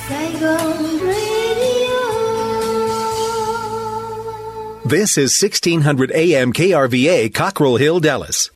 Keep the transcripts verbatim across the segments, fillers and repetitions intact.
Saigon Radio. This is sixteen hundred A M K R V A, Cockrell Hill, Dallas.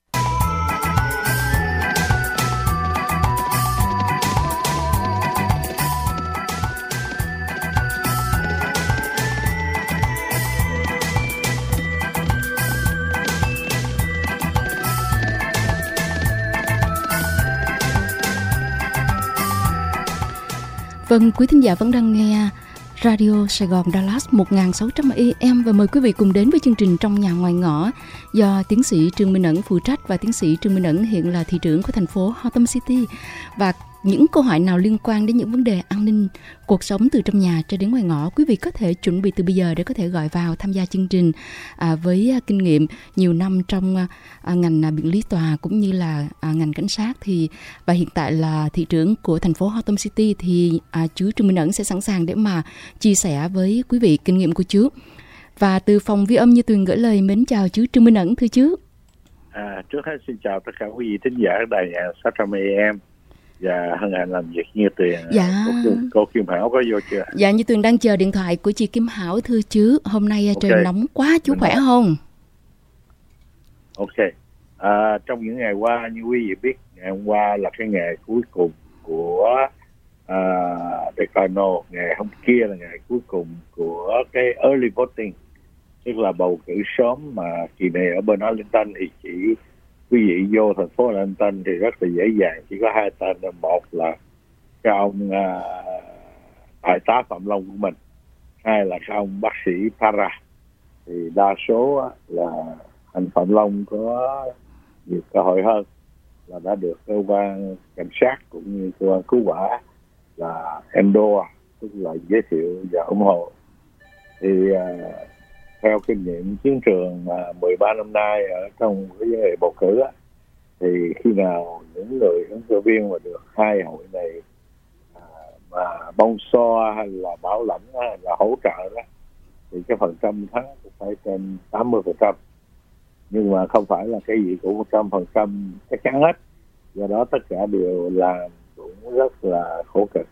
Vâng, quý thính giả vẫn đang nghe Radio Sài Gòn Dallas một nghìn sáu trăm A M và mời quý vị cùng đến với chương trình Trong Nhà Ngoài Ngõ do tiến sĩ Trương Minh Ẩn phụ trách, và tiến sĩ Trương Minh Ẩn hiện là thị trưởng của thành phố Hotham City. Và những câu hỏi nào liên quan đến những vấn đề an ninh cuộc sống từ trong nhà cho đến ngoài ngõ, quý vị có thể chuẩn bị từ bây giờ để có thể gọi vào tham gia chương trình. À, với kinh nghiệm nhiều năm trong à, ngành à, biện lý tòa cũng như là à, ngành cảnh sát thì và hiện tại là thị trưởng của thành phố Hotham City, thì à, chú Trương Minh Ẩn sẽ sẵn sàng để mà chia sẻ với quý vị kinh nghiệm của chú. Và từ phòng vi âm Như Tuyền gửi lời mến chào chú Trương Minh Ẩn, thưa chú. À, trước hết xin chào tất cả quý vị thính giả đài nhà sáu trăm A M. Dạ, hân hạnh làm việc Như Tuyền. Dạ. Cô, cô Kim Hảo có vô chưa? Dạ, Như Tuyền đang chờ điện thoại của chị Kim Hảo, thưa chú. Hôm nay okay. Trời nóng quá, chú Mình khỏe nói. Không? Ok. À, trong những ngày qua, như quý vị biết, ngày hôm qua là cái ngày cuối cùng của uh, Decano. Ngày hôm kia là ngày cuối cùng của cái early voting, tức là bầu cử sớm mà kỳ này ở bên Arlington thì chỉ quý vị vô thành phố Arlington thì rất là dễ dàng, chỉ có hai tên. Một là cái ông uh, đại tá Phạm Long của mình, hai là cái ông bác sĩ Para. Thì đa số là anh Phạm Long có nhiều cơ hội hơn, là đã được cơ quan cảnh sát cũng như cơ quan cứu hỏa là endorse, tức là giới thiệu và ủng hộ. Thì uh, theo kinh nghiệm chiến trường mà mười ba năm nay ở trong cái vấn đề bầu cử á, thì khi nào những người ứng cử viên mà được hai hội này à, mà bông so hay là bảo lãnh hay là hỗ trợ đó, thì cái phần trăm thắng cũng phải trên tám mươi phần trăm. Nhưng mà không phải là cái gì cũng một trăm phần trăm chắc chắn hết, do đó tất cả đều làm cũng rất là khổ cực.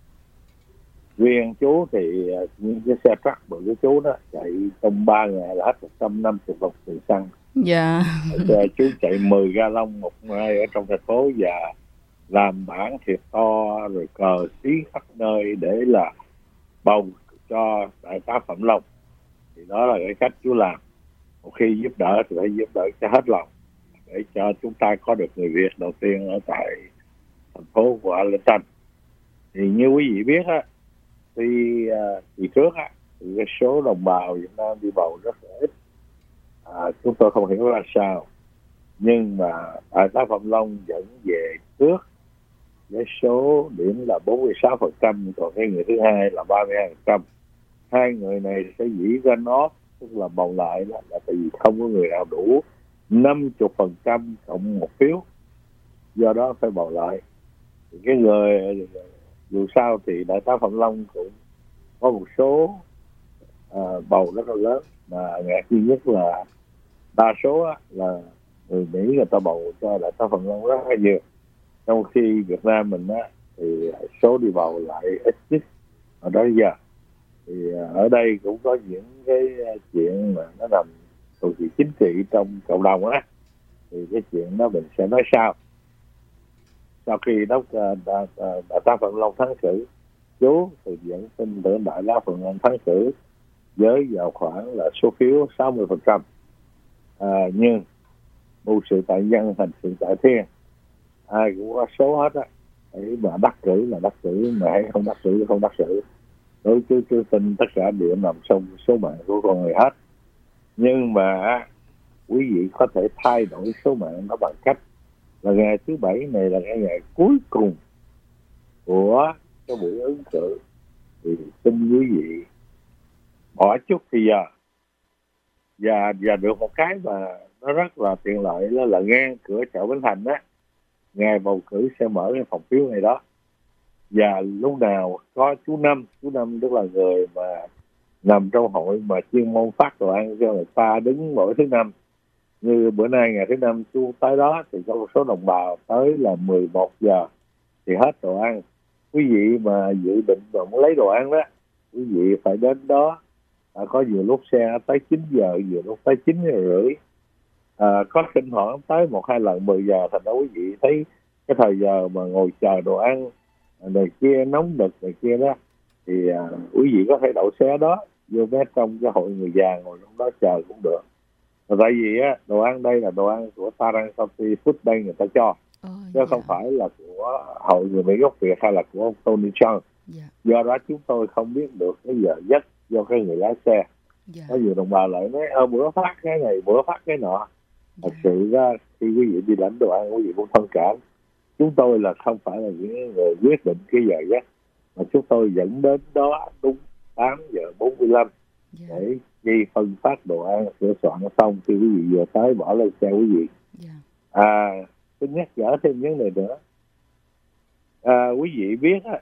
Riêng chú thì những cái xe truck của cái chú đó chạy trong ba ngày là hết một trăm năm mươi lồng tiền xăng. Dạ. Yeah. Chú chạy mười ga lông một ngày ở trong thành phố và làm bảng thiệt to rồi cờ xí khắp nơi để là bầu cho đại tá Phạm Long. Thì đó là cái cách chú làm. Một khi giúp đỡ thì phải giúp đỡ cho hết lòng để cho chúng ta có được người Việt đầu tiên ở tại thành phố của Arlington. Thì như quý vị biết á, thì uh, kỳ trước á, thì cái số đồng bào Việt Nam đi bầu rất là ít. À, chúng tôi không hiểu là sao, nhưng mà đại tá Phạm Long dẫn về trước với số điểm là bốn mươi sáu phần trăm, còn cái người thứ hai là ba mươi hai phần trăm. Hai người này sẽ dĩ ra nó, tức là bầu lại đó, là tại vì không có người nào đủ năm mươi phần trăm cộng một phiếu, do đó phải bầu lại. Thì cái người dù sao thì đại tá Phạm Long cũng có một số à, bầu rất là lớn, mà ngạc duy nhất là đa số á, là người Mỹ người ta bầu cho đại tá Phạm Long rất là nhiều, trong khi Việt Nam mình á, thì số đi bầu lại ít nhất ở đó giờ. Thì ở đây cũng có những cái chuyện mà nó nằm thuộc về chính trị trong cộng đồng á, thì cái chuyện đó mình sẽ nói sau. Sau khi đốc đại tá Phạm Long thắng cử, chú thì dẫn tin tưởng đại tá Phạm Long thắng cử với vào khoảng là số phiếu sáu mươi phần trăm. À, nhưng mưu sự tại dân, hành sự tại thiên, ai cũng có số hết á. Hãy mà đắc cử là đắc cử, mà hãy không đắc cử không đắc cử. Đối với chú tin tất cả đều nằm trong số mạng của con người hết. Nhưng mà quý vị có thể thay đổi số mạng đó bằng cách là ngày thứ bảy này là cái ngày cuối cùng của cái buổi ứng cử, thì xin quý vị bỏ chút thì giờ và và được một cái mà nó rất là tiện lợi, đó là ngang cửa chợ Bến Thành á, ngày bầu cử sẽ mở cái phòng phiếu này đó. Và lúc nào có chú Năm, chú Năm tức là người mà nằm trong hội mà chuyên môn phát đồ ăn cho người ta đứng mỗi thứ Năm. Như bữa nay ngày thứ Năm chú tới đó thì có một số đồng bào tới là mười một giờ thì hết đồ ăn. quý vị mà dự định mà muốn lấy đồ ăn đó, quý vị phải đến đó. À, có nhiều lúc xe tới chín giờ, nhiều lúc tới chín giờ rưỡi. À, có thỉnh thoảng tới một hai lần mười giờ, thành ra quý vị thấy cái thời giờ mà ngồi chờ đồ ăn này kia, nóng nực này kia đó, thì à, quý vị có thể đậu xe đó vô bé trong cái hội người già ngồi trong đó chờ cũng được. Tại vì á, đồ ăn đây là đồ ăn của Tarrant County Food Bank người ta cho, oh, chứ yeah. không phải là của hội người Mỹ gốc Việt hay là của ông Tony Chung. Yeah. Do đó chúng tôi không biết được cái giờ giấc do cái người lái xe. Yeah. Có nhiều đồng bào lại nói ơ bữa phát cái này, bữa phát cái nọ. Yeah. Thật sự ra khi quý vị đi lãnh đồ ăn, quý vị cũng thông cảm. Chúng tôi là không phải là những người quyết định cái giờ giấc, mà chúng tôi dẫn đến đó đúng tám giờ bốn mươi lăm yeah. để đi phân phát đồ ăn, sửa soạn xong khi quý vị vừa tới bỏ lên xe quý vị. Yeah. À, tôi nhắc nhở thêm vấn đề nữa. À, quý vị biết á,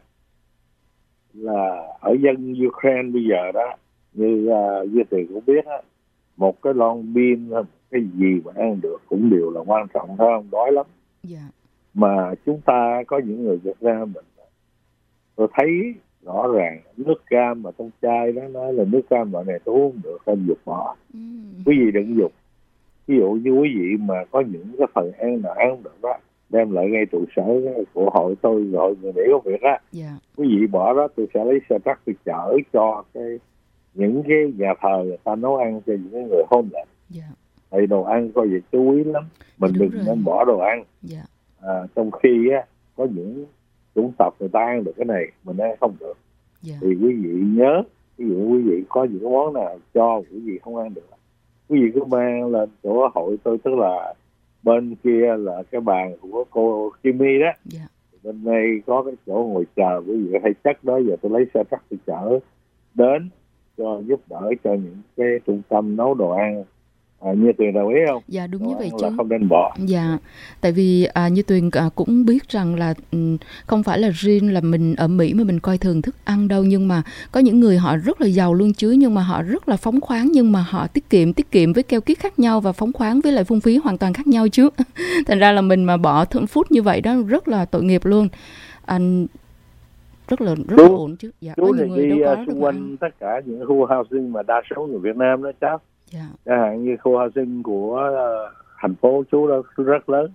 là ở dân Ukraine bây giờ đó, như uh, Duy Tiền cũng biết á, một cái lon pin, cái gì mà ăn được cũng đều là quan trọng, phải không? Đói lắm. Yeah. Mà chúng ta có những người Việt Nam mình, tôi thấy rõ ràng nước cam mà trong chai đó nói là nước cam loại này tôi uống được, không dục bỏ. Mm. Quý vị đừng dục. Ví dụ như quý vị mà có những cái phần ăn nào ăn được đó, đem lại ngay trụ sở của hội tôi, hội người Mỹ gốc Việt á. Yeah. Quý vị bỏ đó, tôi sẽ lấy xe trắc tôi chở cho cái những cái nhà thờ người ta nấu ăn cho những người hôn lệ. Yeah. Thì đồ ăn có việc chú ý lắm, mình yeah, đừng nên bỏ đồ ăn. Yeah. À, trong khi á có những chủng tộc người ta ăn được cái này, mình ăn không được. Yeah. Thì quý vị nhớ, ví dụ quý vị có những cái món nào cho quý vị không ăn được, quý vị cứ mang lên chỗ hội tôi, tức là bên kia là cái bàn của cô Kimmy đó. Yeah. Bên đây có cái chỗ ngồi chờ, quý vị hay chắc đó, giờ tôi lấy xe trắc tôi chở đến cho giúp đỡ cho những cái trung tâm nấu đồ ăn. À, như Tuyền đồng ý không? Dạ đúng đồ như vậy chứ. Không nên bỏ. Dạ, tại vì à, như Tuyền à, cũng biết rằng là um, không phải là riêng là mình ở Mỹ mà mình coi thường thức ăn đâu, nhưng mà có những người họ rất là giàu lương chứa, nhưng mà họ rất là phóng khoáng, nhưng mà họ tiết kiệm tiết kiệm với keo kiết khác nhau, và phóng khoáng với lại phung phí hoàn toàn khác nhau chứ. Thành ra là mình mà bỏ thượng food như vậy đó rất là tội nghiệp luôn. Anh rất là rất chú, là ổn chứ. Dạ, chú này đi xung quanh tất cả những khu housing mà đa số người Việt Nam đó cháu. Dạ. Chẳng hạn như khu housing của uh, thành phố chú đó rất lớn.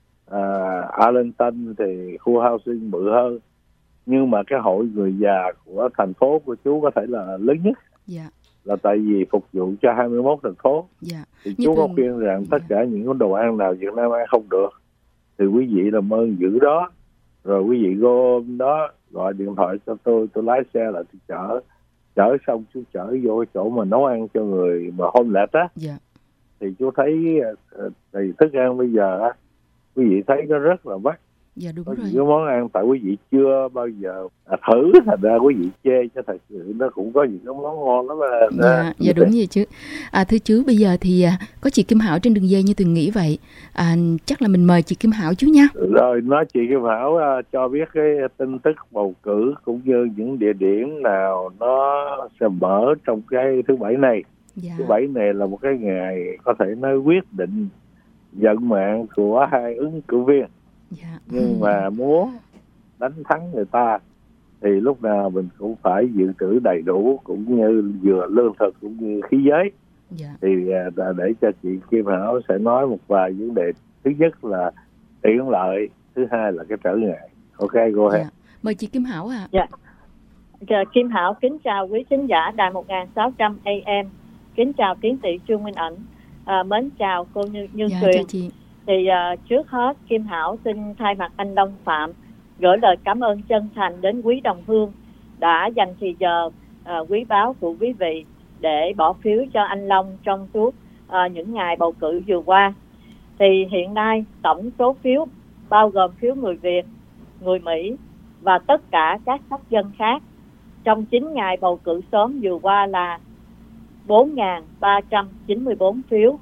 uh, Arlington thì khu housing bự hơn, nhưng mà cái hội người già của thành phố của chú có thể là lớn nhất. Dạ. Là tại vì phục vụ cho hai mươi mốt thành phố. Dạ. Thì chú có khuyên rằng tất cả những cái đồ ăn nào Việt Nam ăn không được thì quý vị làm ơn giữ đó, rồi quý vị vô đó gọi điện thoại cho tôi, tôi lái xe lại tôi chở chở xong chú chở vô cái chỗ mà nấu ăn cho người mà hôn lệch á. Yeah. Thì chú thấy thì thức ăn bây giờ á, quý vị thấy nó rất là mắc. Dạ đúng có rồi. Những món ăn tại quý vị chưa bao giờ à, thử, thành ra quý vị chê, cho thật sự nó cũng có những cái món ngon lắm. Dạ, dạ đúng vậy chứ. À, thưa chú, bây giờ thì à, có chị Kim Hảo trên đường dây như Tuyền nghĩ vậy. À, chắc là mình mời chị Kim Hảo chú nha. Rồi, nói chị Kim Hảo uh, cho biết cái tin tức bầu cử cũng như những địa điểm nào nó sẽ mở trong cái thứ Bảy này. Dạ. Thứ Bảy này là một cái ngày có thể nói quyết định vận mạng của hai ứng cử viên. Dạ. Nhưng mà muốn đánh thắng người ta thì lúc nào mình cũng phải dự trữ đầy đủ, cũng như vừa lương thực cũng như khí giới. Dạ. Thì để cho chị Kim Hảo sẽ nói một vài vấn đề. Thứ nhất là tiện lợi, thứ hai là cái trở ngại. Ok, go ahead. Dạ. Mời chị Kim Hảo ạ. À. Dạ. Kim Hảo kính chào quý khán giả đài một nghìn sáu trăm A M, kính chào tiến sĩ Trương Minh Ẩn, à, mến chào cô Như, Như dạ, Tuyền. chị. Thì uh, trước hết Kim Hảo xin thay mặt anh Đông Phạm gửi lời cảm ơn chân thành đến quý đồng hương đã dành thời giờ uh, quý báu của quý vị để bỏ phiếu cho anh Long trong suốt uh, những ngày bầu cử vừa qua. Thì hiện nay tổng số phiếu bao gồm phiếu người Việt, người Mỹ và tất cả các sắc dân khác trong chín ngày bầu cử sớm vừa qua là bốn nghìn ba trăm chín mươi tư phiếu.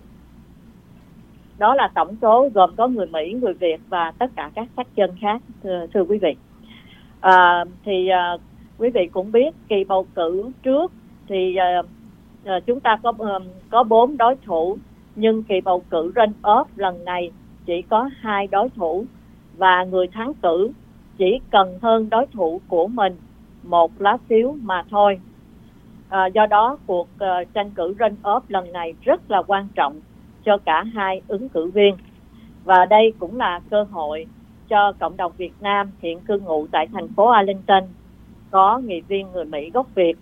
Đó là tổng số gồm có người Mỹ, người Việt và tất cả các sắc dân khác, thưa, thưa quý vị. À, thì à, quý vị cũng biết kỳ bầu cử trước thì à, à, chúng ta có um, có bốn đối thủ, nhưng kỳ bầu cử run-off lần này chỉ có hai đối thủ và người thắng cử chỉ cần hơn đối thủ của mình một lá phiếu mà thôi. À, do đó cuộc uh, tranh cử run-off lần này rất là quan trọng cho cả hai ứng cử viên. Và đây cũng là cơ hội cho cộng đồng Việt Nam hiện cư ngụ tại thành phố Arlington có nghị viên người Mỹ gốc Việt.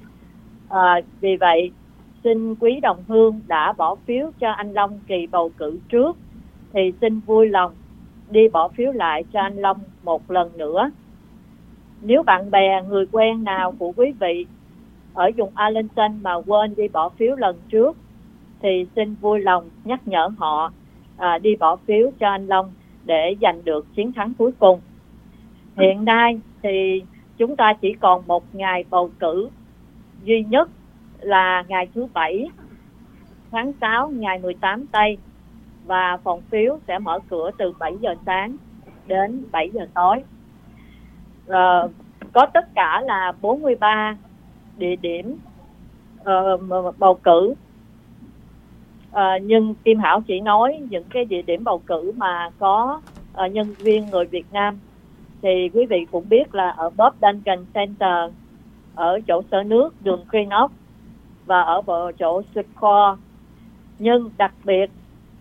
À, vì vậy, xin quý đồng hương đã bỏ phiếu cho anh Long kỳ bầu cử trước thì xin vui lòng đi bỏ phiếu lại cho anh Long một lần nữa. Nếu bạn bè, người quen nào của quý vị ở vùng Arlington mà quên đi bỏ phiếu lần trước thì xin vui lòng nhắc nhở họ à, đi bỏ phiếu cho anh Long để giành được chiến thắng cuối cùng. Hiện nay thì chúng ta chỉ còn một ngày bầu cử duy nhất là ngày thứ Bảy tháng sáu, ngày mười tám tây, và phòng phiếu sẽ mở cửa từ bảy giờ sáng đến bảy giờ tối. À, có tất cả là bốn mươi ba địa điểm uh, bầu cử. À, nhưng Kim Hảo chỉ nói những cái địa điểm bầu cử mà có uh, nhân viên người Việt Nam. Thì quý vị cũng biết là ở Bob Duncan Center, ở chỗ Sở Nước, đường Greenock, và ở chỗ Score. Nhưng đặc biệt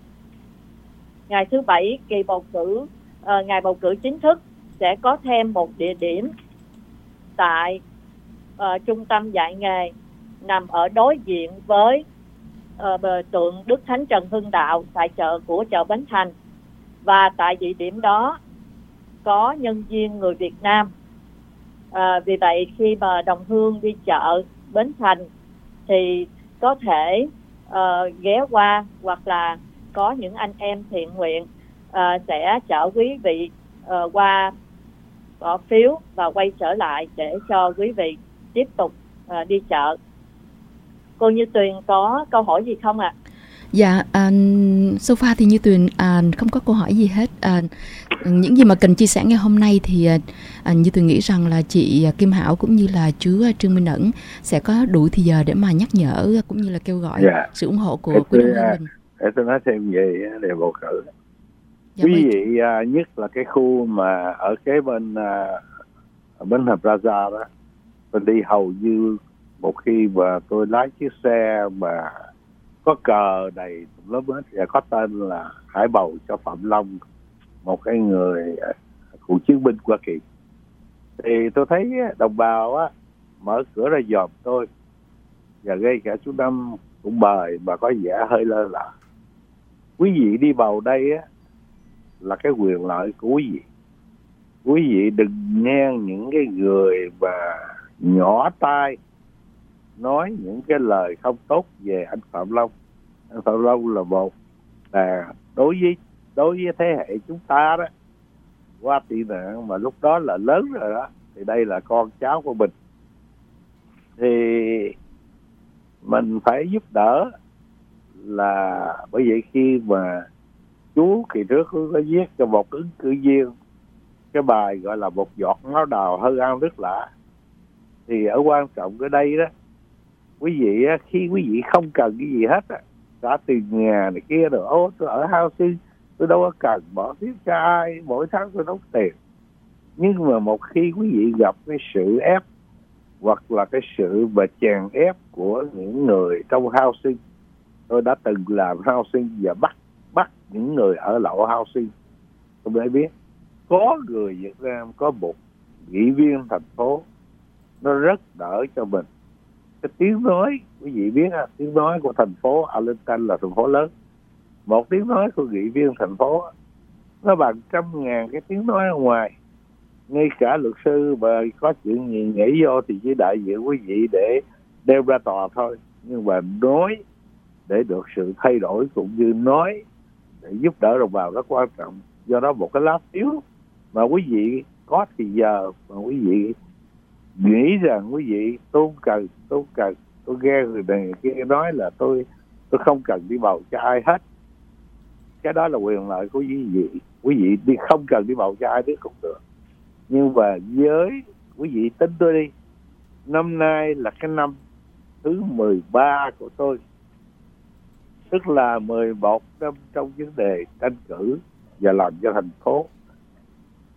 ngày thứ Bảy kỳ bầu cử, uh, ngày bầu cử chính thức sẽ có thêm một địa điểm tại uh, trung tâm dạy nghề nằm ở đối diện với uh, tượng Đức Thánh Trần Hưng Đạo tại chợ của chợ Bến Thành. Và tại địa điểm đó có nhân viên người Việt Nam. À, vì vậy khi mà đồng hương đi chợ Bến Thành thì có thể uh, ghé qua, hoặc là có những anh em thiện nguyện uh, sẽ chở quý vị uh, qua bỏ phiếu và quay trở lại để cho quý vị tiếp tục uh, đi chợ. Cô Như Tuyền có câu hỏi gì không ạ? À? Dạ, à, so far thì Như Tuyền à, không có câu hỏi gì hết. À, những gì mà cần chia sẻ ngày hôm nay thì à, Như Tuyền nghĩ rằng là chị Kim Hảo cũng như là chú Trương Minh Ẩn sẽ có đủ thời giờ để mà nhắc nhở cũng như là kêu gọi dạ. sự ủng hộ của quý đồng hương mình. Để tôi nói thêm về đề bầu cử. Dạ, quý vị à, nhất là cái khu mà ở kế bên à, ở bên Hợp Plaza đó, tôi đi hầu như một khi mà tôi lái chiếc xe mà có cờ đầy lớp hết và có tên là hãy bầu cho Phạm Long, một cái người cựu chiến binh Hoa Kỳ, thì tôi thấy đồng bào á mở cửa ra dòm tôi, và ngay cả chú Năm cũng bời mà có vẻ hơi lơ là. Quý vị đi bầu đây á là cái quyền lợi của quý vị. Quý vị đừng nghe những cái người mà nhỏ tai nói những cái lời không tốt về anh Phạm Long. Anh Phạm Long là một là đối với đối với thế hệ chúng ta đó, qua tị nạn mà lúc đó là lớn rồi đó, thì đây là con cháu của mình, thì mình phải giúp đỡ. Là bởi vậy khi mà chú kỳ trước có viết cho một ứng cử viên cái bài gọi là một giọt máu đào hơi ăn rất lạ, thì ở quan trọng ở đây đó, quý vị á, khi quý vị không cần cái gì hết á, cả tiền nhà này kia rồi, ô tôi ở housing tôi đâu có cần bỏ phiếu cho ai, mỗi tháng tôi đóng tiền. Nhưng mà một khi quý vị gặp cái sự ép hoặc là cái sự mà chèn ép của những người trong housing, tôi đã từng làm housing và bắt bắt những người ở lậu housing, tôi mới biết có người Việt Nam, có một nghị viên thành phố nó rất đỡ cho mình. Cái tiếng nói, quý vị biết á, tiếng nói của thành phố Arlington là thành phố lớn. Một tiếng nói của nghị viên thành phố nó bằng trăm ngàn cái tiếng nói ở ngoài. Ngay cả luật sư mà có chuyện gì nhảy vô thì chỉ đại diện quý vị để đem ra tòa thôi. Nhưng mà nói để được sự thay đổi cũng như nói để giúp đỡ đồng bào rất quan trọng. Do đó một cái lá phiếu mà quý vị có thì giờ mà quý vị nghĩ rằng quý vị tôi cần, tôi cần, tôi nghe người này người kia nói là tôi tôi không cần đi bầu cho ai hết. Cái đó là quyền lợi của quý vị. Quý vị đi không cần đi bầu cho ai biết cũng được. Nhưng mà với quý vị tính tôi đi, năm nay là cái năm thứ mười ba của tôi, tức là mười một năm trong vấn đề tranh cử và làm cho thành phố.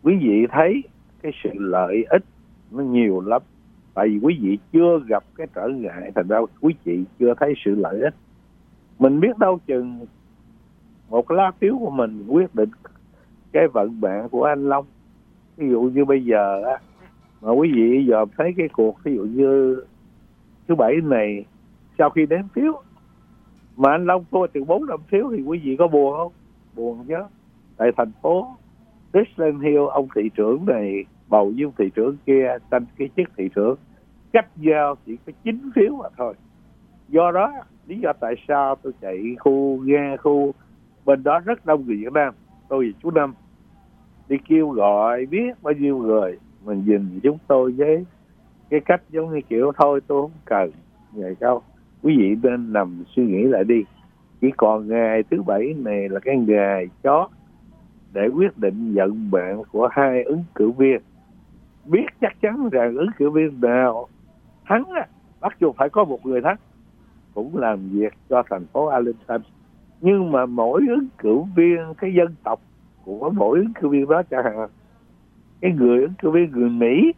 quý vị thấy cái sự lợi ích nó nhiều lắm, tại vì quý vị chưa gặp cái trở ngại, thành ra quý vị chưa thấy sự lợi ích. Mình biết đâu chừng một lá phiếu của mình quyết định cái vận mạng của anh Long. Ví dụ như bây giờ á, mà quý vị giờ thấy cái cuộc ví dụ như thứ bảy này, sau khi đếm phiếu mà anh Long thua từ bốn năm phiếu thì quý vị có buồn không? Buồn chứ. Tại thành phố Richland Hill, ông thị trưởng này bầu với ông thị trưởng kia tranh cái chức thị trưởng, cách giao chỉ có chín phiếu mà thôi. Do đó lý do tại sao tôi chạy khu ga khu bên đó rất đông người Việt Nam, tôi và chú Năm đi kêu gọi biết bao nhiêu người, mình nhìn chúng tôi với cái cách giống như kiểu thôi tôi không cần ngày đâu. Quý vị nên nằm suy nghĩ lại đi, chỉ còn ngày thứ bảy này là cái ngày chót để quyết định vận mạng của hai ứng cử viên. Biết chắc chắn rằng ứng cử viên nào thắng á, bắt buộc phải có một người thắng, cũng làm việc cho thành phố Arlington. Nhưng mà mỗi ứng cử viên, cái dân tộc của mỗi ứng cử viên đó, chẳng hạn cái người ứng cử viên người Mỹ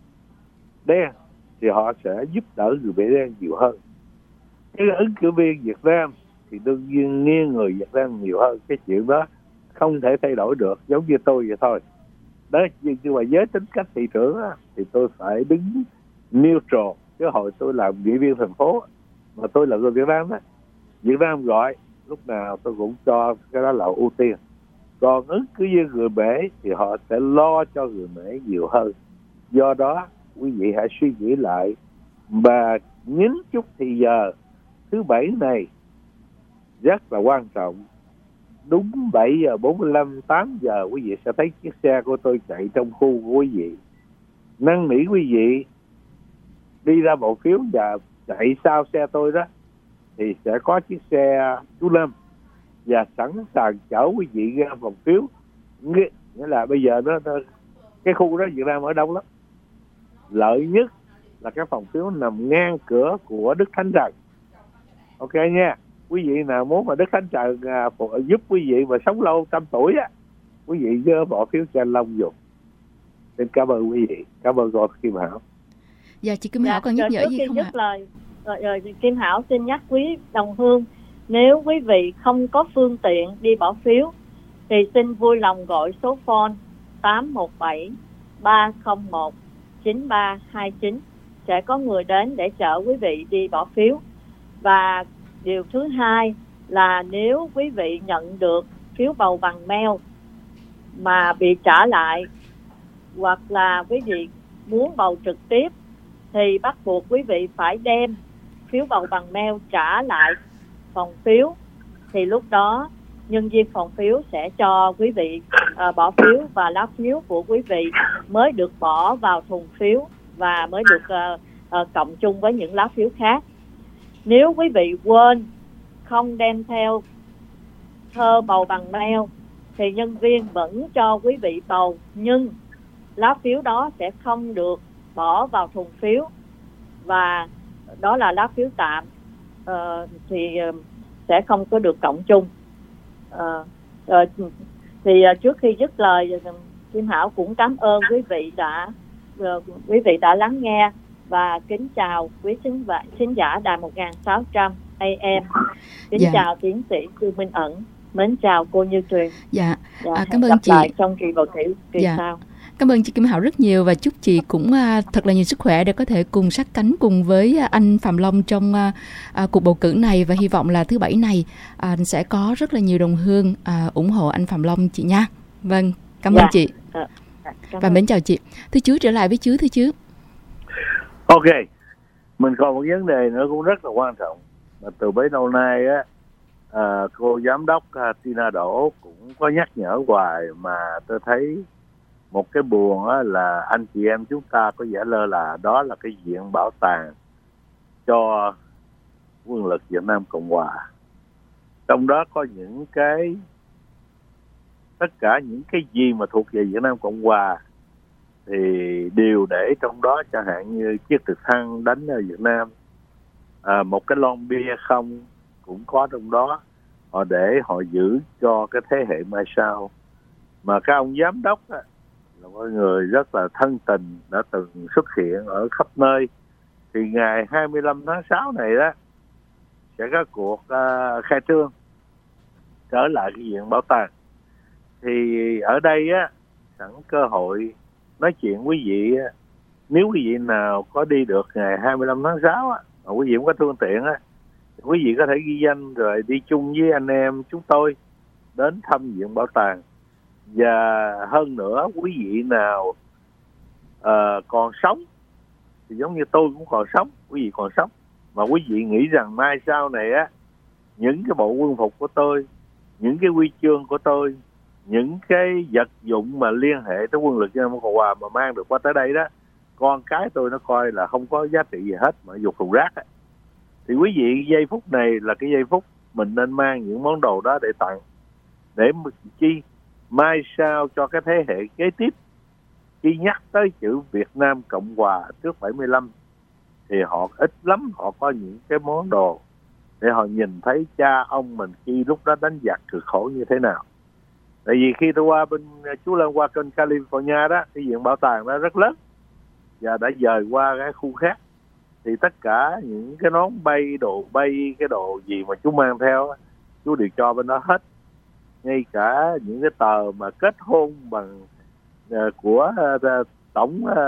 đen thì họ sẽ giúp đỡ người Mỹ đen nhiều hơn. Cái ứng cử viên Việt Nam thì đương nhiên nghiêng người Việt Nam nhiều hơn. Cái chuyện đó không thể thay đổi được, giống như tôi vậy thôi. Đó, nhưng mà với tính cách thị trưởng á, thì tôi phải đứng neutral. Chứ hồi tôi làm nghị viên thành phố mà tôi là người Việt Nam á, Việt Nam gọi lúc nào tôi cũng cho cái đó là ưu tiên. Còn ứng cử viên người Mỹ thì họ sẽ lo cho người Mỹ nhiều hơn. Do đó quý vị hãy suy nghĩ lại và nhín chút thì giờ thứ bảy này rất là quan trọng. Đúng bảy giờ bốn mươi lăm, tám giờ quý vị sẽ thấy chiếc xe của tôi chạy trong khu của quý vị. Năn nỉ quý vị đi ra bỏ phiếu và chạy sau xe tôi đó thì sẽ có chiếc xe chú Lâm và sẵn sàng chở quý vị ra phòng phiếu. Nghĩa là bây giờ nó, nó cái khu đó Việt Nam ở đông lắm. Lợi nhất là cái phòng phiếu nằm ngang cửa của Đức Thánh Trần. Ok nha. Quý vị nào muốn mà Đức Thánh Trần à, giúp quý vị mà sống lâu trăm tuổi á, quý vị nhớ bỏ phiếu cho anh Long dùng. Xin cảm ơn quý vị. Cảm ơn cô Kim Hảo. Dạ chị Kim Hảo dạ, còn nhắc nhở gì không ạ? Lời, rồi, rồi, Kim Hảo xin nhắc quý đồng hương, nếu quý vị không có phương tiện đi bỏ phiếu thì xin vui lòng gọi số phone tám một bảy ba không một chín ba hai chín, sẽ có người đến để chở quý vị đi bỏ phiếu. Và điều thứ hai là nếu quý vị nhận được phiếu bầu bằng mail mà bị trả lại, hoặc là quý vị muốn bầu trực tiếp, thì bắt buộc quý vị phải đem phiếu bầu bằng mail trả lại phòng phiếu. Thì lúc đó nhân viên phòng phiếu sẽ cho quý vị uh, bỏ phiếu, và lá phiếu của quý vị mới được bỏ vào thùng phiếu và mới được uh, uh, cộng chung với những lá phiếu khác. Nếu quý vị quên không đem theo thơ bầu bằng mail thì nhân viên vẫn cho quý vị bầu, nhưng lá phiếu đó sẽ không được bỏ vào thùng phiếu, và đó là lá phiếu tạm, uh, thì uh, sẽ không có được cộng chung. Uh, uh, thì uh, trước khi dứt lời, uh, Kim Hảo cũng cảm ơn quý vị đã uh, quý vị đã lắng nghe, và kính chào quý khán giả, khán giả đài một nghìn sáu trăm A M. Kính dạ. chào tiến sĩ Trương Minh Ẩn, mến chào cô Như Tuyền. Dạ, dạ à, cảm ơn chị. Lại trong kỳ bầu cử kỳ dạ. sau. Cảm ơn chị Kim Hảo rất nhiều, và chúc chị cũng uh, thật là nhiều sức khỏe để có thể cùng sát cánh cùng với uh, anh Phạm Long trong uh, uh, cuộc bầu cử này, và hy vọng là thứ bảy này uh, sẽ có rất là nhiều đồng hương uh, ủng hộ anh Phạm Long chị nha. Vâng, cảm dạ. ơn chị. À, cảm và ơn. Mến chào chị. Thưa chú, trở lại với chú thưa chú. Ok, mình còn một vấn đề nữa cũng rất là quan trọng, mà từ bấy lâu nay á, à, cô giám đốc à, Tina Đỗ cũng có nhắc nhở hoài, mà tôi thấy một cái buồn á, là anh chị em chúng ta có vẻ lơ là, đó là cái viện bảo tàng cho quân lực Việt Nam Cộng Hòa. Trong đó có những cái, tất cả những cái gì mà thuộc về Việt Nam Cộng Hòa thì đều để trong đó, chẳng hạn như chiếc trực thăng đánh ở Việt Nam, à, một cái lon bia không cũng có trong đó, họ để họ giữ cho cái thế hệ mai sau. Mà các ông giám đốc á, là một người rất là thân tình, đã từng xuất hiện ở khắp nơi. Thì ngày hai mươi lăm tháng sáu này đó sẽ có cuộc uh, khai trương trở lại cái viện bảo tàng. Thì ở đây á, sẵn cơ hội nói chuyện quý vị á, nếu quý vị nào có đi được ngày hai mươi lăm tháng sáu á, mà quý vị không có phương tiện á, thì quý vị có thể ghi danh rồi đi chung với anh em chúng tôi đến thăm viện bảo tàng. Và hơn nữa, quý vị nào uh, còn sống thì giống như tôi cũng còn sống, quý vị còn sống, mà quý vị nghĩ rằng mai sau này á, những cái bộ quân phục của tôi, những cái huy chương của tôi, những cái vật dụng mà liên hệ tới quân lực Việt Nam Cộng Hòa mà mang được qua tới đây đó, con cái tôi nó coi là không có giá trị gì hết mà dục thùng rác á. Thì quý vị, giây phút này là cái giây phút mình nên mang những món đồ đó để tặng, để chi mai sau cho cái thế hệ kế tiếp khi nhắc tới chữ Việt Nam Cộng Hòa trước bảy mươi lăm thì họ ít lắm họ có những cái món đồ để họ nhìn thấy cha ông mình khi lúc đó đánh giặc cực khổ như thế nào. Tại vì khi tôi qua bên chú lên qua kênh California đó, cái viện bảo tàng đó rất lớn và đã dời qua cái khu khác, thì tất cả những cái nón bay, đồ bay, cái đồ gì mà chú mang theo chú đều cho bên đó hết. Ngay cả những cái tờ mà kết hôn bằng uh, của uh, tổng uh,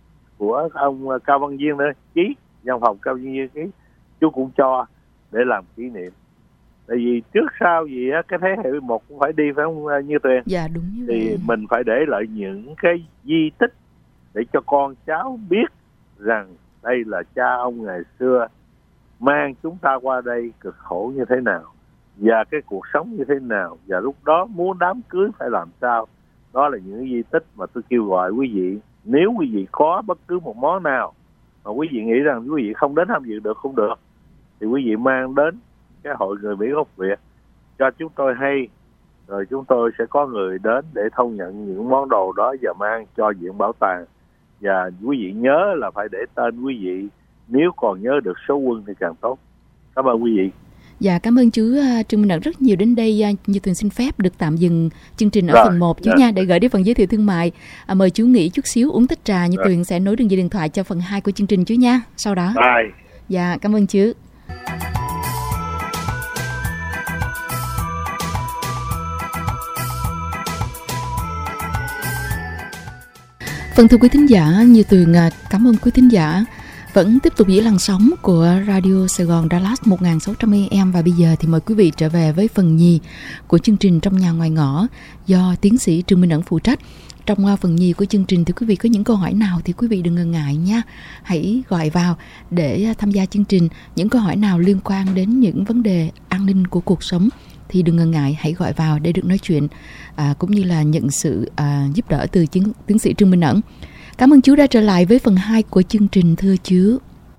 của ông Cao Văn Viên nữa, ký văn phòng Cao Văn Viên ký, chú cũng cho để làm kỷ niệm. Tại vì trước sau gì á, cái thế hệ một cũng phải đi, phải không Như Tuyền? Dạ đúng như thì vậy. Mình phải để lại những cái di tích để cho con cháu biết rằng đây là cha ông ngày xưa mang chúng ta qua đây cực khổ như thế nào và cái cuộc sống như thế nào, và lúc đó muốn đám cưới phải làm sao. Đó là những di tích mà tôi kêu gọi quý vị, nếu quý vị có bất cứ một món nào mà quý vị nghĩ rằng quý vị không đến tham dự được không được, thì quý vị mang đến cái hội người Mỹ gốc Việt cho chúng tôi hay, rồi chúng tôi sẽ có người đến để thu nhận những món đồ đó và mang cho viện bảo tàng. Và quý vị nhớ là phải để tên quý vị, nếu còn nhớ được số quân thì càng tốt. Cảm ơn quý vị. Dạ, cảm ơn chú uh, Trương Minh Ẩn rất nhiều. Đến đây uh, Như Tuyền xin phép được tạm dừng chương trình ở rồi, phần một chú rồi. nha, để gửi đến phần giới thiệu thương mại. À, mời chú nghỉ chút xíu uống tách trà, Như rồi. Tuyền sẽ nối đường dây điện thoại cho phần hai của chương trình chú nha. Sau đó. Bye. Dạ, cảm ơn chú. Vâng, thưa quý thính giả, Như Tuyền cảm ơn quý thính giả vẫn tiếp tục giữ làn sóng của Radio Sài Gòn Dallas một nghìn sáu trăm A M. Và bây giờ thì mời quý vị trở về với phần nhì của chương trình Trong Nhà Ngoài Ngõ do tiến sĩ Trương Minh Ẩn phụ trách. Trong phần nhì của chương trình thì quý vị có những câu hỏi nào thì quý vị đừng ngần ngại nha. Hãy gọi vào để tham gia chương trình. Những câu hỏi nào liên quan đến những vấn đề an ninh của cuộc sống thì đừng ngần ngại, hãy gọi vào để được nói chuyện à, cũng như là nhận sự à, giúp đỡ từ tiến, tiến sĩ Trương Minh Ẩn. Cảm ơn chú đã trở lại với phần hai của chương trình, thưa chú.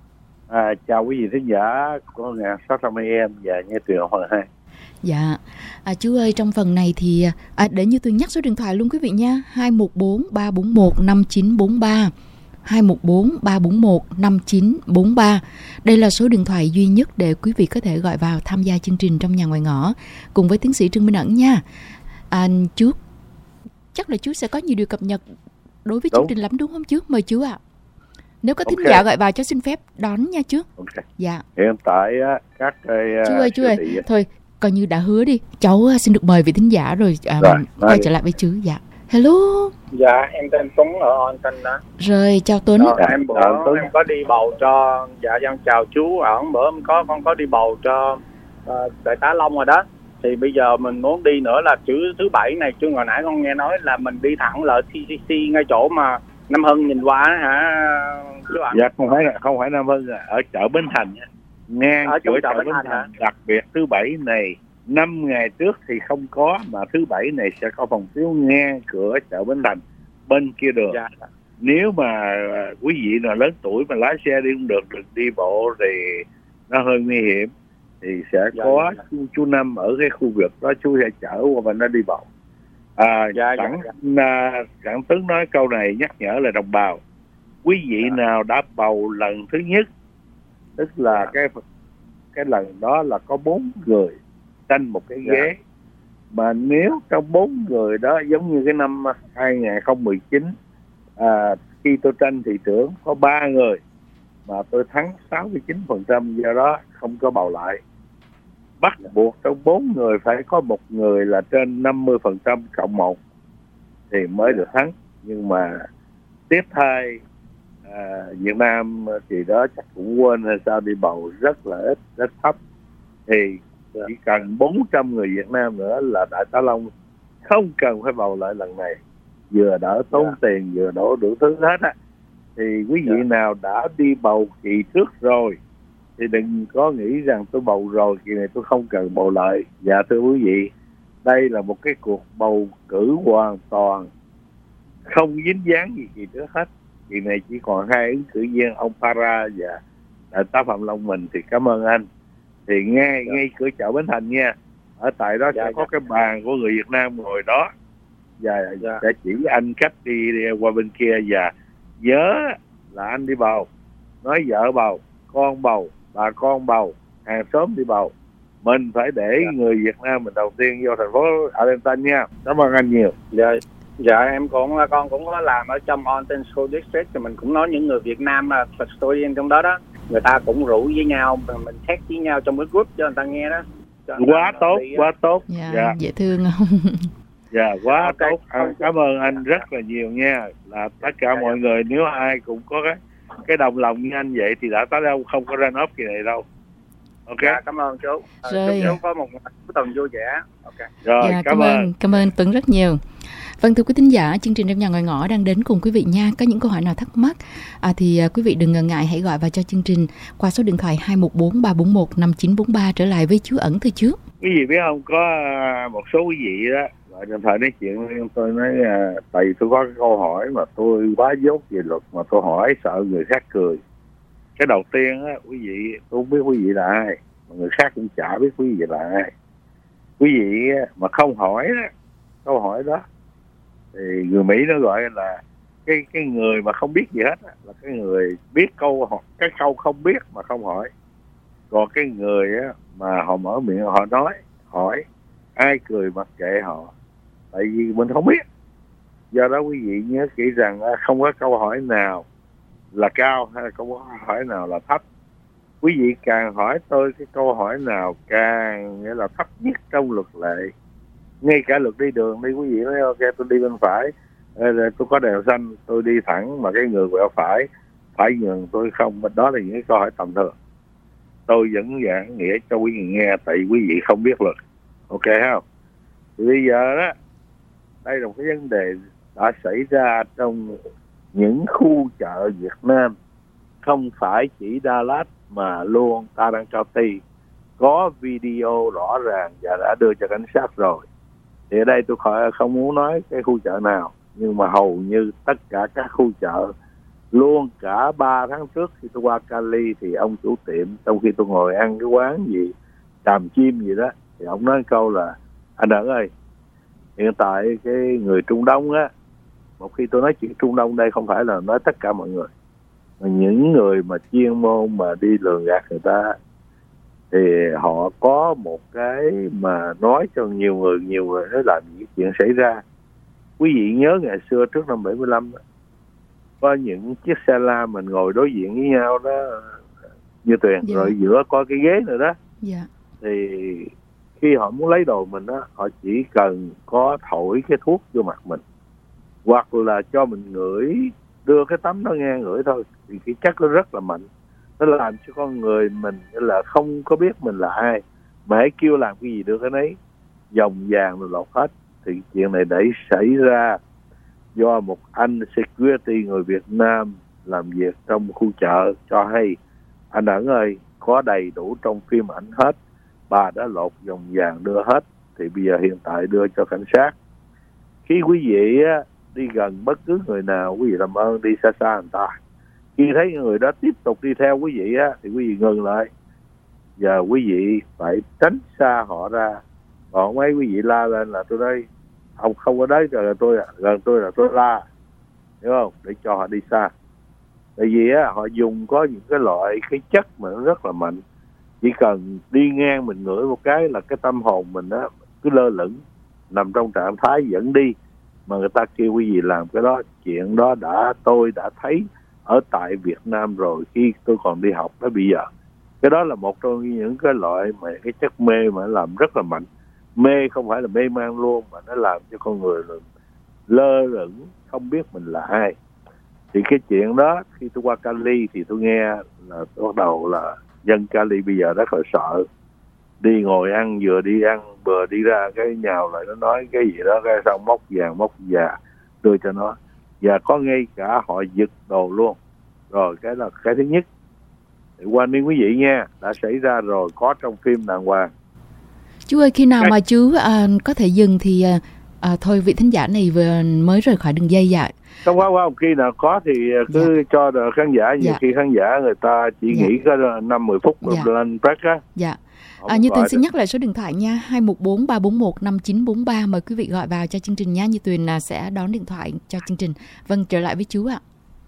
À, chào quý vị thính giả của một nghìn sáu trăm A M và Như Tuyền phần hai. Dạ, à, chú ơi, trong phần này thì à, để Như Tuyền nhắc số điện thoại luôn quý vị nha, hai một bốn ba bốn một năm chín bốn ba, hai một bốn ba bốn một năm chín bốn ba. Đây là số điện thoại duy nhất để quý vị có thể gọi vào tham gia chương trình Trong Nhà Ngoài Ngõ cùng với tiến sĩ Trương Minh Ẩn nha. À, chú chắc là chú sẽ có nhiều điều cập nhật đối với đúng. chương trình lắm đúng không chú? Mời chú ạ. À. Nếu có thính Okay. giả gọi vào cho xin phép đón nha chú. Okay. Dạ. Hiện tại các cái chú ơi chú ơi thị... thôi coi như đã hứa đi, cháu xin được mời vị thính giả rồi, à, rồi mình quay trở lại với chú. Dạ. Hello. Dạ, em tên Tuấn ở Anton đó. Rồi, chào Tuấn. Ờ, em bữa Tuấn. em có đi bầu cho, dạ em chào chú, ở bữa em có con có đi bầu cho uh, đại tá Long rồi đó. Thì bây giờ mình muốn đi nữa là chữ thứ bảy này, chứ hồi nãy con nghe nói là mình đi thẳng lại xê xê xê ngay chỗ mà Nam Hưng nhìn qua đó, hả chú ạ? Dạ không phải là không phải Nam Hưng, ở chợ Bến Thành ngang ở chỗ chợ chợ Bến Bến Thành. Thành. Đặc biệt thứ bảy này, năm ngày trước thì không có, mà thứ bảy này sẽ có phòng phiếu ngang cửa chợ Bến Thành bên kia đường. Dạ. Nếu mà quý vị nào lớn tuổi mà lái xe đi không được, được đi bộ thì nó hơi nguy hiểm, thì sẽ dạ, có dạ. chú, chú Năm ở cái khu vực đó, chú sẽ chở qua và nó đi bộ. À, dạ, sẵn, dạ. sẵn Tuấn nói câu này nhắc nhở là đồng bào, quý vị dạ. nào đã bầu lần thứ nhất, tức là dạ. cái cái lần đó là có bốn người tranh một cái ghế, dạ. Mà nếu trong bốn người đó giống như cái năm hai không một chín, à, khi tôi tranh thị trưởng có ba người mà tôi thắng sáu mươi chín phần trăm, do đó không có bầu lại. Bắt buộc trong bốn người phải có một người là trên năm mươi phần trăm cộng một thì mới được thắng. Nhưng mà tiếp thay à, Việt Nam thì đó chắc cũng quên hay sao, đi bầu rất là ít, rất thấp. Thì chỉ cần bốn trăm người Việt Nam nữa là Đại Tá Long không cần phải bầu lại lần này, vừa đỡ tốn yeah. tiền, vừa đổ đủ thứ hết á. Thì quý vị yeah. nào đã đi bầu kỳ trước rồi thì đừng có nghĩ rằng tôi bầu rồi kỳ này tôi không cần bầu lại. Dạ thưa quý vị, đây là một cái cuộc bầu cử hoàn toàn không dính dáng gì kỳ trước hết. Kỳ này chỉ còn hai ứng cử viên, ông Para và Đại tá Phạm Long mình. Thì cảm ơn anh. Thì ngay dạ. ngay cửa chợ Bến Thành nha, ở tại đó dạ, sẽ dạ. có cái bàn của người Việt Nam ngồi đó và dạ. sẽ chỉ anh cách đi, đi qua bên kia. Và nhớ là anh đi bầu, nói vợ bầu, con bầu, bà con bầu, hàng xóm đi bầu, mình phải để dạ. người Việt Nam mình đầu tiên vô thành phố Arlington nha. Cảm ơn anh nhiều. Dạ, dạ em cũng con cũng có làm ở trong Arlington School District, thì mình cũng nói những người Việt Nam là custodian trong đó đó, người ta cũng rủ với nhau, mình tag với nhau trong cái group cho người ta nghe đó. Quá tốt, quá tốt. Dạ, dạ. dễ thương không? Dạ, quá okay. tốt. À, cảm ơn anh rất là nhiều nha. Là tất cả dạ, mọi dạ. người nếu ai cũng có cái cái đồng lòng như anh vậy thì đã tới đâu không có run off kỳ này đâu. Ok. Dạ, cảm ơn chú. Rồi. Chúc chú có một cuối tuần vui vẻ. Ok. Rồi, dạ, cảm, cảm ơn. ơn. Cảm ơn Tuấn rất nhiều. Vâng, thưa quý thính giả, chương trình Trong Nhà Ngoài Ngõ đang đến cùng quý vị nha. Có những câu hỏi nào thắc mắc à, thì à, quý vị đừng ngần ngại, hãy gọi vào cho chương trình qua số điện thoại hai một bốn ba bốn một năm chín bốn ba. Trở lại với chú Ẩn thưa chú. Quý vị biết không, có một số quý vị đó gọi điện thoại nói chuyện với tôi, nói à, tại vì tôi có cái câu hỏi mà tôi quá dốt về luật mà tôi hỏi sợ người khác cười. Cái đầu tiên á, quý vị, tôi không biết quý vị là ai, mà người khác cũng chả biết quý vị là ai. Quý vị mà không hỏi đó, câu hỏi đó thì người Mỹ nó gọi là cái cái người mà không biết gì hết á, là cái người biết câu hỏi, cái câu không biết mà không hỏi. Còn cái người á, mà họ mở miệng họ nói, hỏi, ai cười mặc kệ họ, tại vì mình không biết. Do đó quý vị nhớ kỹ rằng không có câu hỏi nào là cao hay là không có câu hỏi nào là thấp. Quý vị càng hỏi tôi cái câu hỏi nào càng nghĩa là thấp nhất trong luật lệ. Ngay cả luật đi đường đi, quý vị nói ok tôi đi bên phải, tôi có đèo xanh tôi đi thẳng mà cái người quẹo phải phải nhường tôi không, đó là những cái câu hỏi tầm thường. Tôi vẫn giảng nghĩa cho quý vị nghe tại quý vị không biết luật. Ok không? Thì bây giờ đó, đây là một cái vấn đề đã xảy ra trong những khu chợ Việt Nam, không phải chỉ Dallas mà luôn Tarrant County, có video rõ ràng và đã đưa cho cảnh sát rồi. Thì ở đây tôi không muốn nói cái khu chợ nào, nhưng mà hầu như tất cả các khu chợ, luôn cả ba tháng trước khi tôi qua Cali thì ông chủ tiệm, trong khi tôi ngồi ăn cái quán gì Tràm Chim gì đó, thì ông nói câu là anh Ẩn ơi, hiện tại cái người Trung Đông á, một khi tôi nói chuyện Trung Đông đây không phải là nói tất cả mọi người, mà những người mà chuyên môn mà đi lường gạt người ta thì họ có một cái mà nói cho nhiều người, nhiều người nói làm những chuyện xảy ra. Quý vị nhớ ngày xưa trước năm bảy mươi lăm đó, có những chiếc xe la mình ngồi đối diện với nhau đó như Tuyền, dạ. rồi giữa có cái ghế nữa đó, dạ. thì khi họ muốn lấy đồ mình đó, họ chỉ cần có thổi cái thuốc vô mặt mình hoặc là cho mình ngửi, đưa cái tấm đó nghe ngửi thôi, thì cái chất nó rất là mạnh, nó làm cho con người mình là không có biết mình là ai, mà hãy kêu làm cái gì được cái nấy, dòng vàng rồi lọt hết. Thì chuyện này để xảy ra do một anh security người Việt Nam làm việc trong khu chợ cho hay anh Ẩn ơi, có đầy đủ trong phim ảnh hết, bà đã lột vòng vàng đưa hết, thì bây giờ hiện tại đưa cho cảnh sát. Khi quý vị á, đi gần bất cứ người nào, quý vị làm ơn đi xa xa người ta. Khi thấy người đó tiếp tục đi theo quý vị á, thì quý vị ngừng lại. Giờ quý vị phải tránh xa họ ra. Còn mấy quý vị la lên là tôi đây, ông không có đấy là tôi, gần tôi là tôi la, hiểu không? Để cho họ đi xa. Tại vì á, họ dùng có những cái loại cái chất mà nó rất là mạnh. Chỉ cần đi ngang mình ngửi một cái là cái tâm hồn mình á cứ lơ lửng, nằm trong trạng thái dẫn đi mà người ta kêu quý vị làm cái đó. Chuyện đó đã tôi đã thấy ở tại Việt Nam rồi khi tôi còn đi học tới bây giờ. Cái đó là một trong những cái loại mà cái chất mê mà nó làm rất là mạnh. Mê không phải là mê man luôn, mà nó làm cho con người lơ lửng, không biết mình là ai. Thì cái chuyện đó khi tôi qua Cali thì tôi nghe là tôi bắt đầu là dân Cali bây giờ rất là sợ. Đi ngồi ăn, vừa đi ăn vừa đi ra cái nhào lại nó nói cái gì đó, cái xong móc vàng móc già đưa cho nó. Và có ngay cả họ giật đồ luôn. Rồi cái là cái thứ nhất. Thì quan đến quý vị nha, đã xảy ra rồi, có trong phim đàng hoàng. Chú ơi, khi nào cái... mà chú à, có thể dừng thì à, thôi vị thính giả này vừa mới rời khỏi đường dây dạ. Không có không, khi nào có thì cứ dạ. cho khán giả, nhiều dạ. khi khán giả người ta chỉ dạ. nghĩ có năm mười phút dạ. lên break á. Dạ. À, Như Tuyền xin nhắc lại số điện thoại nha, hai một bốn ba bốn một năm chín bốn ba, mời quý vị gọi vào cho chương trình nha. Như Tuyền sẽ đón điện thoại cho chương trình. Vâng, trở lại với chú ạ.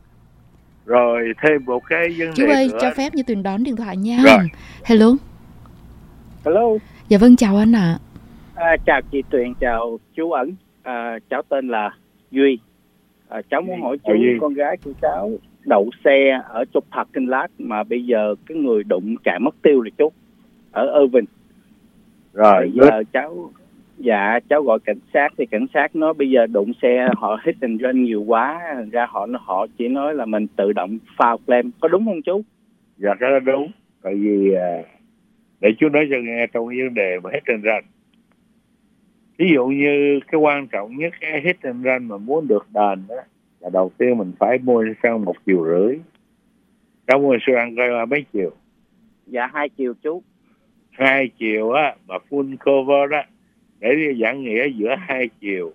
Rồi thêm một cái vấn đề chú ơi, nữa. Cho phép Như Tuyền đón điện thoại nha. Rồi. Hello. Hello. Dạ vâng, chào anh ạ. À. À, chào chị Tuyền, chào chú Ẩn. À, cháu tên là Duy. À, cháu muốn hỏi chú, con gái của cháu đậu xe ở chỗ parking lot mà bây giờ cái người đụng chạy mất tiêu rồi chú, ở Irving. Rồi bây giờ cháu dạ cháu gọi cảnh sát thì cảnh sát nói bây giờ đụng xe họ hit and run nhiều quá, ra họ họ chỉ nói là mình tự động file claim, có đúng không chú? Dạ cái đó đúng. Tại vì để chú nói cho nghe trong cái vấn đề mà hit and run, ví dụ như cái quan trọng nhất cái hit and run mà muốn được đền đó là đầu tiên mình phải mua sang một chiều rưỡi. Cháu mua sang coi là mấy chiều? Dạ hai chiều chú. Hai chiều á, mà full cover đó, để giảng nghĩa giữa hai chiều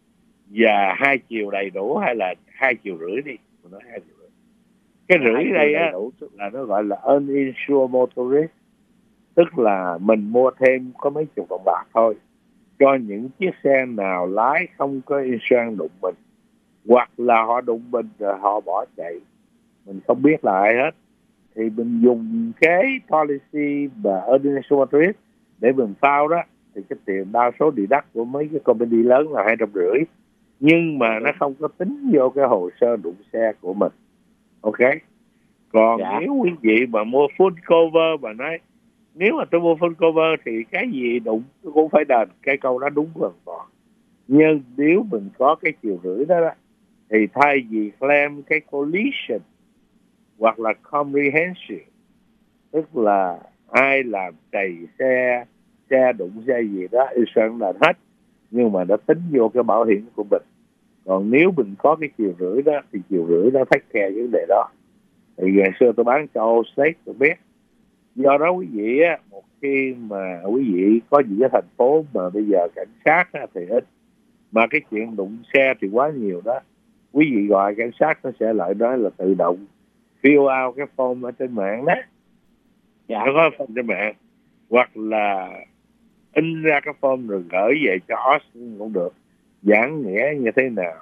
và hai chiều đầy đủ hay là hai chiều rưỡi đi, mình nói hai chiều rưỡi. Cái rưỡi đây á là nó gọi là uninsured motorist, tức là mình mua thêm có mấy chục đồng bạc thôi cho những chiếc xe nào lái không có insurance đụng mình, hoặc là họ đụng mình rồi họ bỏ chạy, mình không biết là ai hết, thì mình dùng cái policy và uninsured motorist để mình phao đó, thì cái tiền đa số đi đắt của mấy cái company lớn là hai trăm rưỡi, nhưng mà nó không có tính vô cái hồ sơ đụng xe của mình. Ok. Còn dạ. nếu quý vị mà mua full cover mà nói nếu mà tôi mua full cover thì cái gì đụng tôi cũng phải đền, cái câu đó đúng hoàn toàn. Nhưng nếu mình có cái chiều rưỡi đó, đó thì thay vì claim cái collision hoặc là comprehensive, tức là ai làm trầy xe, xe đụng xe gì đó, insurance là hết, nhưng mà nó tính vô cái bảo hiểm của mình. Còn nếu mình có cái chiều rưỡi đó thì chiều rưỡi đó take care vấn đề đó. Thì ngày xưa tôi bán cho Allstate tôi biết. Do đó quý vị á, một khi mà quý vị có những cái thành phố mà bây giờ cảnh sát á, thì ít, mà cái chuyện đụng xe thì quá nhiều đó, quý vị gọi cảnh sát nó sẽ lại nói là tự động fill out cái form ở trên mạng đó. Dạ. Nó có form trên mạng, hoặc là in ra cái form rồi gửi về cho Austin cũng được, giảng nghĩa như thế nào,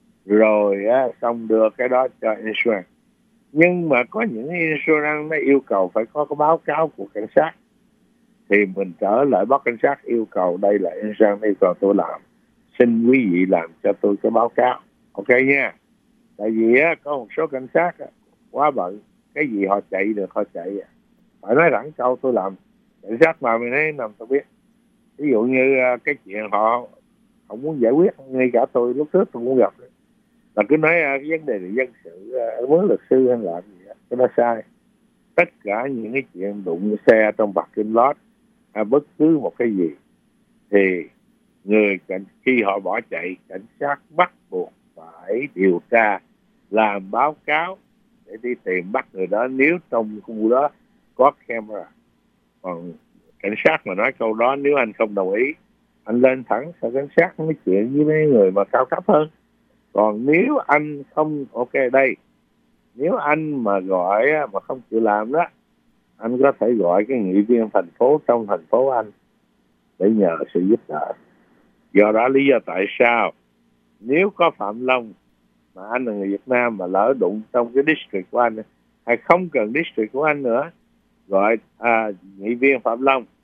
rồi á, xong đưa cái đó cho insurance. Nhưng mà có những insurance nó yêu cầu phải có cái báo cáo của cảnh sát, thì mình trở lại bắt cảnh sát yêu cầu đây là insurance yêu cầu tôi làm, xin quý vị làm cho tôi cái báo cáo. Ok nha. Tại vì á, có một số cảnh sát á, quá bận, cái gì họ chạy được họ chạy, phải nói thẳng câu tôi làm, cảnh sát mà mình thấy nằm tôi biết. Ví dụ như cái chuyện họ không muốn giải quyết, ngay cả tôi lúc trước tôi cũng gặp là cứ nói cái vấn đề là dân sự muốn luật sư hay làm gì đó, cái đó sai. Tất cả những cái chuyện đụng xe trong parking lot hay bất cứ một cái gì thì người cảnh khi họ bỏ chạy, cảnh sát bắt buộc phải điều tra, làm báo cáo để đi tìm bắt người đó nếu trong khu đó có camera. Còn cảnh sát mà nói câu đó, nếu anh không đồng ý, anh lên thẳng sở cảnh sát nói chuyện với mấy người mà cao cấp hơn. Còn nếu anh không, ok đây, nếu anh mà gọi mà không chịu làm đó, anh có thể gọi cái nghị viên thành phố trong thành phố anh để nhờ sự giúp đỡ. Do đó lý do tại sao nếu có Phạm Long mà anh là người Việt Nam mà lỡ đụng trong cái district của anh, hay không cần district của anh nữa, gọi à, nghị viên Phạm Long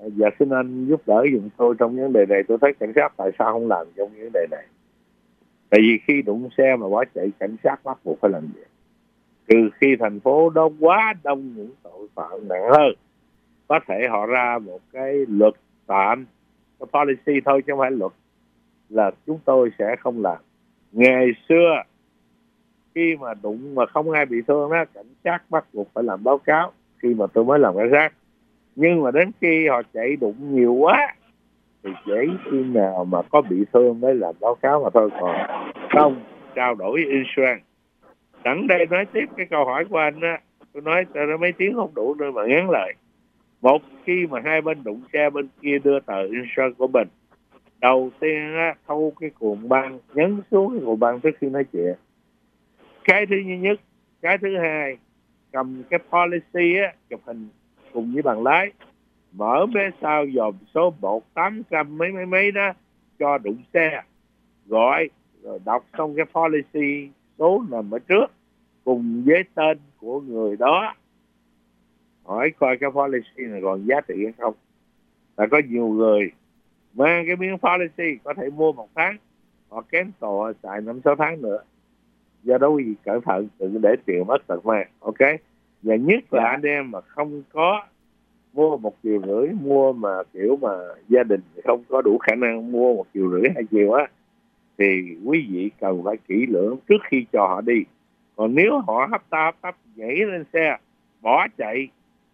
Và xin anh giúp đỡ giùm tôi trong vấn đề này. Tôi thấy cảnh sát tại sao không làm trong vấn đề này? Tại vì khi đụng xe mà bỏ chạy, cảnh sát bắt buộc phải làm gì? Trừ khi thành phố đó quá đông những tội phạm nặng hơn, có thể họ ra một cái luật tạm, cái policy thôi chứ không phải luật, là chúng tôi sẽ không làm. Ngày xưa khi mà đụng mà không ai bị thương đó, cảnh sát bắt buộc phải làm báo cáo khi mà tôi mới làm cảnh sát. Nhưng mà đến khi họ chạy đụng nhiều quá thì chỉ khi nào mà có bị thương mới làm báo cáo mà thôi, còn không trao đổi insurance. Sẵn đây nói tiếp cái câu hỏi của anh á, tôi nói tôi mấy tiếng không đủ nữa mà ngắn lại. Một khi mà hai bên đụng xe, bên kia đưa tờ insurance của mình, đầu tiên á, thâu cái cuộn băng, nhấn xuống cái cuộn băng trước khi nói chuyện. Cái thứ nhất. Cái thứ hai, cầm cái policy á, chụp hình cùng với bằng lái, mở phía sau dòm số một tám trăm mấy mấy mấy đó cho đụng xe, gọi rồi đọc xong cái policy số nằm ở trước cùng với tên của người đó, hỏi coi cái policy này còn giá trị hay không. Là có nhiều người mang cái miếng policy có thể mua một tháng, họ kém tội xài năm sáu tháng nữa. Do đó quý vị cẩn thận, đừng để tiền mất tật mang. Ok. Và nhất là anh em mà không có mua một triệu rưỡi, mua mà kiểu mà gia đình không có đủ khả năng mua một triệu rưỡi hai triệu á, thì quý vị cần phải kỹ lưỡng trước khi cho họ đi. Còn nếu họ hấp ta hấp tấp nhảy lên xe bỏ chạy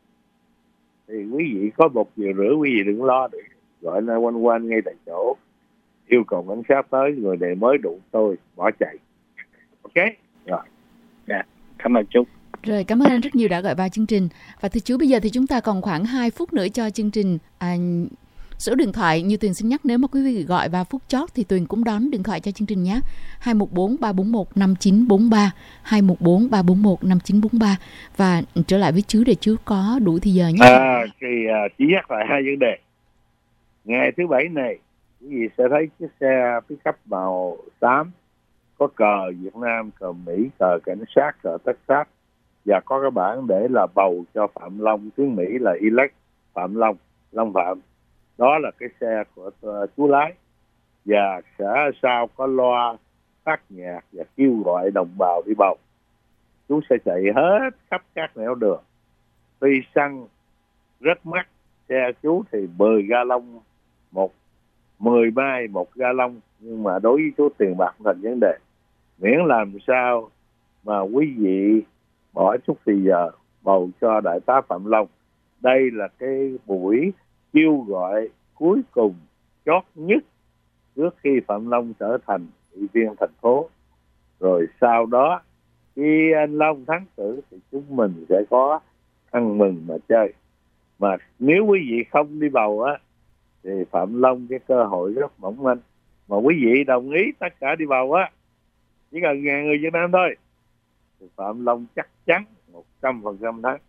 thì quý vị có một triệu rưỡi, quý vị đừng lo, được gọi là quanh quanh ngay tại chỗ, yêu cầu cảnh sát tới, người này mới đụng tôi bỏ chạy. Ok. Rồi. Dạ, cảm ơn chú. Rồi, cảm ơn anh rất nhiều đã gọi vào chương trình. Và thưa chú, bây giờ thì chúng ta còn khoảng hai phút nữa cho chương trình. À, số điện thoại như Tuyền xin nhắc, nếu mà quý vị gọi vào phút chót thì Tuyền cũng đón điện thoại cho chương trình nhé. hai một bốn ba bốn một năm chín bốn ba, hai một bốn ba bốn một năm chín bốn ba. Và trở lại với chú để chú có đủ thì giờ nhé. À, thì uh, chỉ nhắc lại hai vấn đề. Ngày thứ Bảy này, quý vị sẽ thấy chiếc xe pickup màu xám, có cờ Việt Nam, cờ Mỹ, cờ cảnh sát, cờ Texas, và có cái bảng để là bầu cho Phạm Long, tiếng Mỹ là elect Phạm Long, Long Phạm. Đó là cái xe của uh, chú lái. Và sẽ sau có loa phát nhạc và kêu gọi đồng bào đi bầu. Chú sẽ chạy hết khắp các nẻo đường. Tuy xăng rất mắc, xe chú thì mười ga lông một, mười mai một ga lông, nhưng mà đối với chú tiền bạc thành vấn đề. Miễn làm sao mà quý vị bỏ chút thì giờ bầu cho đại tá Phạm Long. Đây là cái buổi kêu gọi cuối cùng chót nhất trước khi Phạm Long trở thành ủy viên thành phố. Rồi sau đó khi anh Long thắng cử thì chúng mình sẽ có ăn mừng mà chơi. Mà nếu quý vị không đi bầu á thì Phạm Long cái cơ hội rất mỏng manh. Mà quý vị đồng ý tất cả đi bầu á, chỉ cần ngàn người Việt Nam thôi, thì Phạm Long chắc chắn một trăm phần trăm thắng.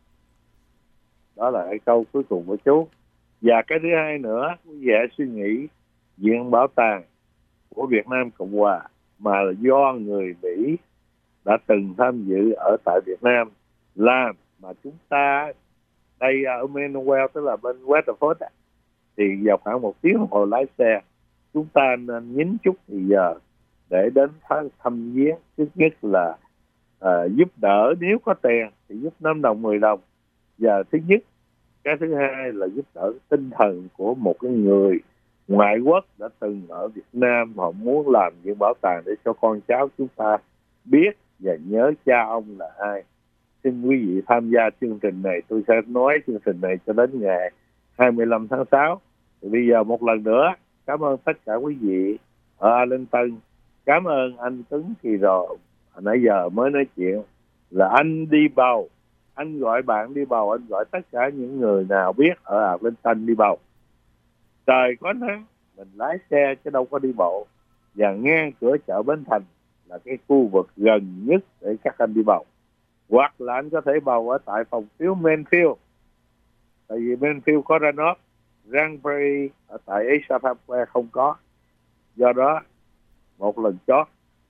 Đó là cái câu cuối cùng của chú. Và cái thứ hai nữa, quý vị hãy suy nghĩ viện bảo tàng của Việt Nam Cộng Hòa mà do người Mỹ đã từng tham dự ở tại Việt Nam làm, mà chúng ta đây ở Manuel, tức là bên Weatherford, thì vào khoảng một tiếng đồng hồ lái xe, chúng ta nên nhín chút thì giờ để đến thăm viếng. Thứ nhất là à, giúp đỡ, nếu có tiền thì giúp năm đồng mười đồng. Và thứ nhất, cái thứ hai là giúp đỡ tinh thần của một cái người ngoại quốc đã từng ở Việt Nam, họ muốn làm những bảo tàng để cho con cháu chúng ta biết và nhớ cha ông là ai. Xin quý vị tham gia chương trình này. Tôi sẽ nói chương trình này cho đến ngày hai mươi lăm tháng sáu. Thì bây giờ một lần nữa cảm ơn tất cả quý vị ở Arlington. Cảm ơn anh Tuấn Kỳ Rò nãy giờ mới nói chuyện là anh đi bầu, anh gọi bạn đi bầu, anh gọi tất cả những người nào biết ở Arlington đi bầu. Trời có nắng, mình lái xe chứ đâu có đi bộ. Và ngang cửa chợ Bến Thành là cái khu vực gần nhất để các anh đi bầu. Hoặc là anh có thể bầu ở tại phòng phiếu Mansfield, tại vì Mansfield có runoff, Grand Prix ở tại Asia Time Square không có. Do đó một lần chót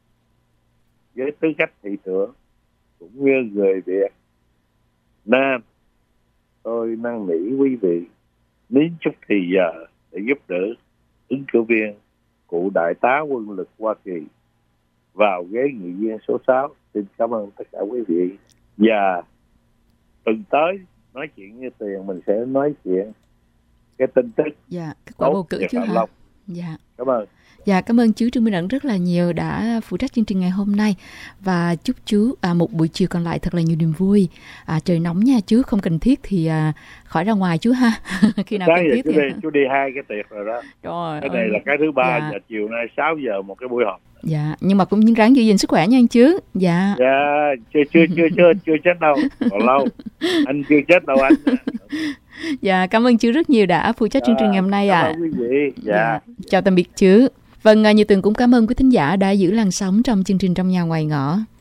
với tư cách thị trưởng cũng như người Việt Nam, tôi năn nỉ quý vị nín chút thì giờ để giúp đỡ ứng cử viên cụ Đại tá Quân lực Hoa Kỳ vào ghế nghị viên số sáu. Xin cảm ơn tất cả quý vị. Và tuần tới nói chuyện như tiền, mình sẽ nói chuyện cái tin tức dạ, kết quả bầu cử chứ hả? Dạ. Cảm ơn. Dạ, cảm ơn chú Trương Minh Ẩn rất là nhiều đã phụ trách chương trình ngày hôm nay, và chúc chú à, một buổi chiều còn lại thật là nhiều niềm vui. À, trời nóng nha chú, không cần thiết thì à, khỏi ra ngoài chú ha. Khi nào cần thiết chú thì đi, chú đi hai cái tiệc rồi đó. Trời cái ơi. này là cái thứ ba. Dạ. Và chiều nay sáu giờ một cái buổi họp. Dạ, nhưng mà cũng ráng giữ gìn sức khỏe nha anh chứ. Dạ. Dạ, chưa chưa chưa chưa chưa chết đâu, còn lâu. Anh chưa chết đâu anh. Dạ, cảm ơn chú rất nhiều đã phụ trách chương trình ngày hôm nay ạ. Cảm ơn quý vị. Dạ. Dạ. Chào tạm biệt chú. Vâng, như Tường cũng cảm ơn quý thính giả đã giữ làn sóng trong chương trình Trong Nhà Ngoài Ngõ.